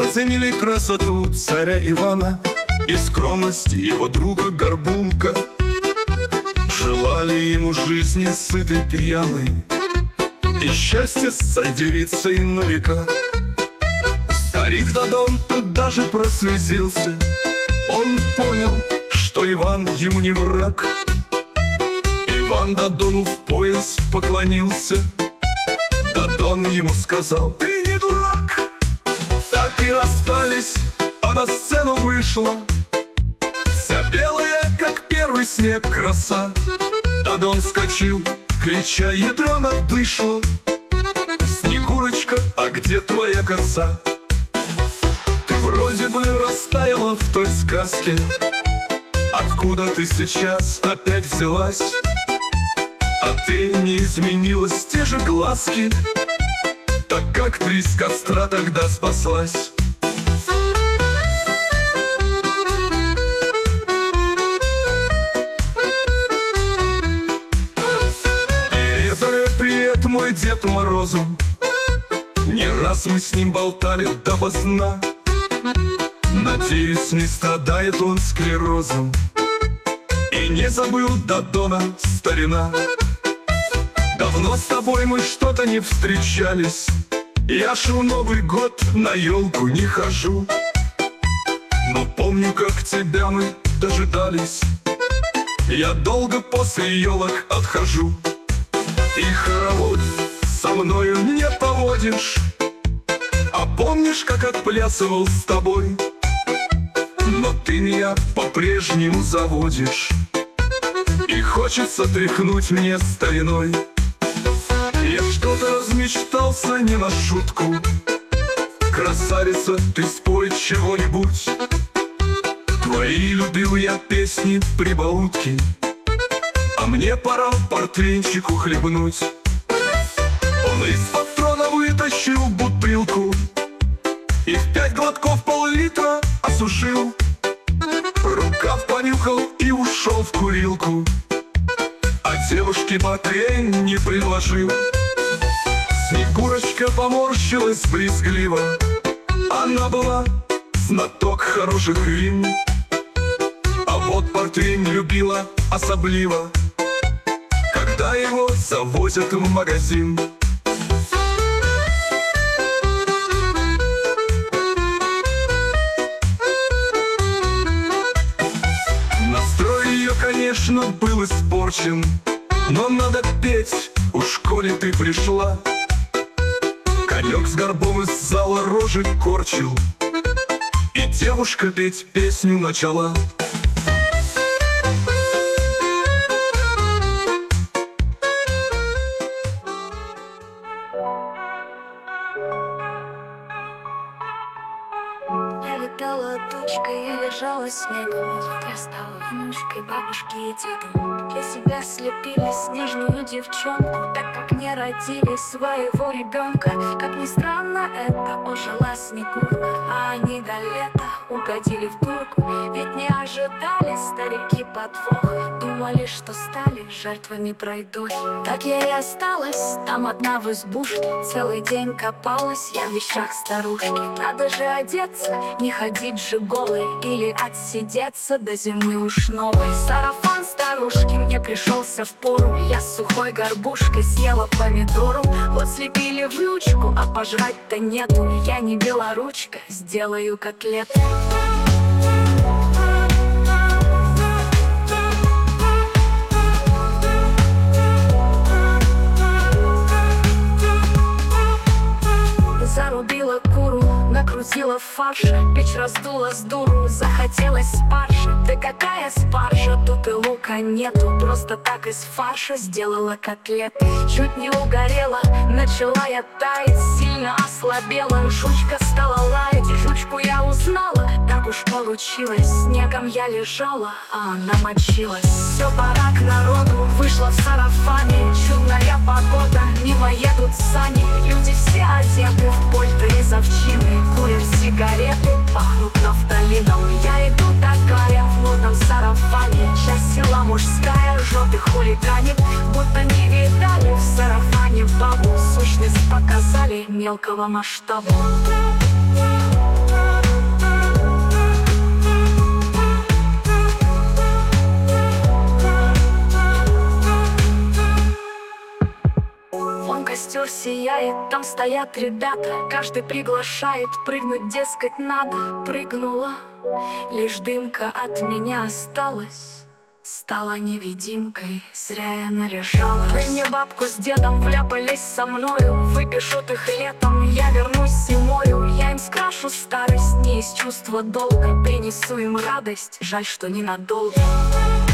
оценили красоту царя Ивана и скромность его друга Горбунка. Желали ему жизни сытой пьяной и счастья с девицей на века. Старик Дадон тут даже прослезился. Он понял, что Иван ему не враг. Иван Дадону в пояс поклонился. Дадон ему сказал: ты не дурак. Так и расстались, а на сцену вышла вся белая, как первый снег, краса. Дадон вскочил, крича ядрёно дышло: Снегурочка, а где твоя коса? Ты вроде бы растаяла в той сказке. Откуда ты сейчас опять взялась? А ты не изменилась, те же глазки, так как ты с костра тогда спаслась. Привет, мой Дед Морозу. Не раз мы с ним болтали допоздна. Надеюсь, не страдает он склерозом и не забыл Дадона старина. Давно с тобой мы что-то не встречались. Я ж в Новый год на елку не хожу, но помню, как тебя мы дожидались. Я долго после елок отхожу. И хоровод со мною не поводишь. А помнишь, как отплясывал с тобой? Но ты меня по-прежнему заводишь, и хочется тряхнуть мне стариной. Я что-то размечтался не на шутку. Красавица, ты спой чего-нибудь. Твои любил я песни, прибаутки, а мне пора портвейнчику хлебнуть. Он из-под трона вытащил бутылку и в 5 глотков пол-литра осушил. Рукав понюхал и ушел в курилку, а девушке портвейн не предложил. Снегурочка поморщилась брезгливо. Она была знаток хороших вин, а вот портвейн любила особливо, когда его завозят в магазин. Настрой ее, конечно, был испорчен, но надо петь, уж коли ты пришла. Конек с горбом из зала рожи корчил, и девушка петь песню начала. Летала тучка и лежала снег. Я стала внучкой бабушки и деда. Для себя слепили снежную девчонку, так как не родили своего ребенка. Как ни странно, это ожила Снегурка, а они до лета угодили в дурку. Ведь не ожидали старики подвох, думали, что стали жертвами пройдой. Так я и осталась там одна в избушке. Целый день копалась я в вещах старушки. Надо же одеться, не ходить же голой, или отсидеться до зимы уж новой. Сарафан старушки мне пришелся в пору. Я с сухой горбушкой съела помидору. Вот слепили внучку, а пожрать-то нету. Я не белоручка, сделаю котлеты. Зарубила куру, накрутила фарша, печь раздула с дуру, захотелось спаржи. Да какая спаржа, тут и лука нету, просто так из фарша сделала котлеты. Чуть не угорела, начала я таять, сильно ослабела, жучка стала лаять. Жучку я узнала, так уж получилось, снегом я лежала, а она мочилась. Все, пора к народу, вышла в сарафане, чудная погода, мимо едут сани. Люди все одеты в пальто из овчины, курят сигареты, пахнут нафталином. Я иду такая в модном сарафане, часть села мужская жжет и хулиганит, будто не видали в сарафане бабу. Сущность показали мелкого масштаба. костер сияет, там стоят ребята. Каждый приглашает прыгнуть, дескать, надо. Прыгнула, лишь дымка от меня осталась. Стала невидимкой, зря я наряжалась. Мне бабку с дедом вляпались со мною. Выпишут их летом, я вернусь зимою. Я им скрашу старость, не из чувства долга. Принесу им радость, жаль, что ненадолго.